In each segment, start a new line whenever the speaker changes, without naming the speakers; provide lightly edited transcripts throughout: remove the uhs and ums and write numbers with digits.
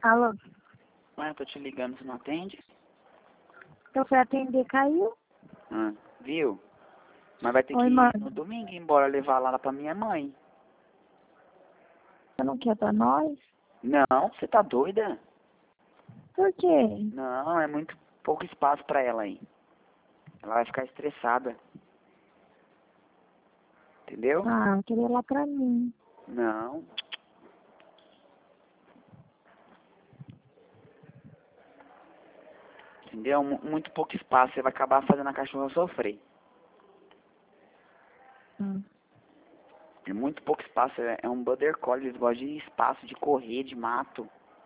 Alô?
Ué, eu tô te ligando, você não atende?
Eu fui atender, caiu?
Viu? Mas vai ter que
Oi,
ir no
mano.
domingo embora levar lá pra minha mãe.
Você não quer pra nós?
Não, você tá doida?
Por quê?
Não, é muito pouco espaço pra ela aí. Ela vai ficar estressada. Entendeu?
Ah, eu queria ir lá pra mim.
Não. Entendeu? Muito pouco espaço. Você vai acabar fazendo a cachorra sofrer.
Hum.
É muito pouco espaço. É um border collie. Eles gostam de espaço, de correr, de mato.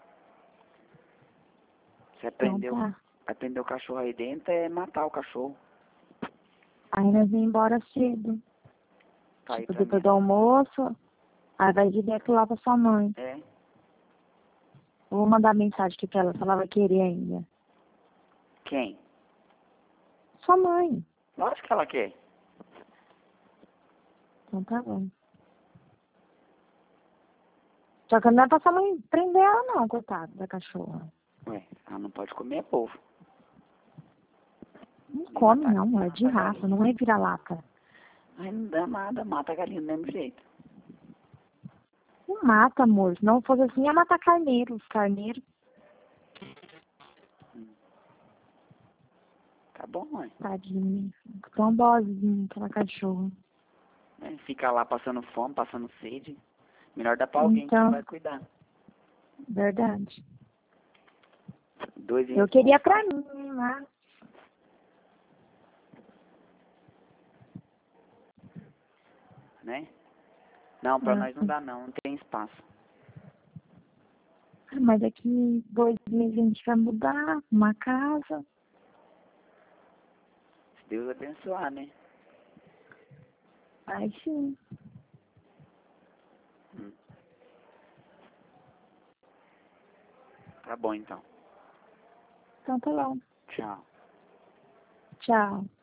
Você
Então tá.
aprendeu o cachorro aí dentro é matar o cachorro.
Aí nós vamos embora cedo.
Tá aí
Tipo,
pra
depois
mim.
do almoço. Aí vai direto lá pra sua mãe.
É.
Eu vou mandar mensagem aqui pra ela, se ela vai querer ainda.
Quem?
Sua mãe.
Lógico que ela quer.
Então tá bom. Só que não é pra sua mãe prender ela não, coitada da cachorra.
Ué, ela não pode comer polvo.
Não
Nem
come
matar,
não,
nem
é de
matar
raça,
galinha.
não é vira-lata.
Aí não dá nada, mata a galinha do mesmo jeito.
Não mata, amor. Se não fosse assim, ia matar carneiro. Os carneiros.
Tá bom, mãe.
Tadinho. Tão boazinho aquela cachorra.
É, fica lá passando fome, passando sede. Melhor dar pra alguém que
Então,
vai cuidar.
verdade.
Dois
Eu queria pra
irresponsáveis,
mim, mas...
né? Não, pra nós não dá não tem espaço.
Mas daqui 2 meses a gente vai mudar uma casa.
Se Deus abençoar, né?
Aí sim.
Tá bom então.
Então tá bom.
Tchau.
Tchau.